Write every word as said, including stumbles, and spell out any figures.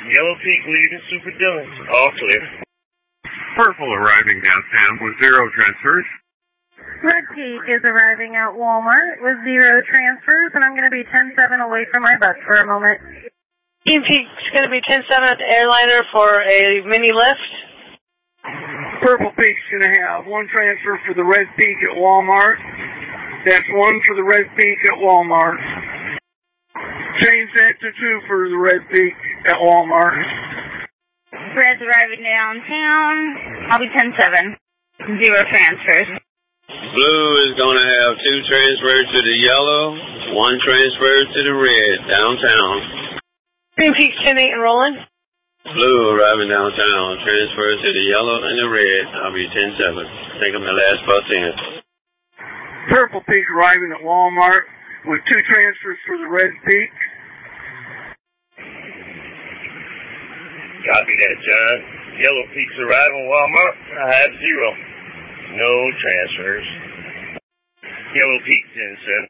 Yellow Peak leaving Super Dillon. All clear. Purple arriving downtown with zero transfers. Red Peak is arriving at Walmart with zero transfers, and I'm going to be ten seven away from my bus for a moment. Green Peak's going to be ten seven at the airliner for a mini lift. Purple Peak's going to have one transfer for the Red Peak at Walmart. That's one for the Red Peak at Walmart. Change that to two for the Red Peak at Walmart. Red's arriving downtown. I'll be ten seven. Zero transfers. Blue is going to have two transfers to the yellow, one transfer to the red downtown. Green Peak's ten eight and rolling. Blue arriving downtown, transfer to the yellow and the red. I'll be ten seven. Take them the last bus in. Purple Peak arriving at Walmart with two transfers for the Red Peak. Copy that, John. Yellow Peak's arriving at Walmart. I have zero. No transfers. Yellow Peak ten seven.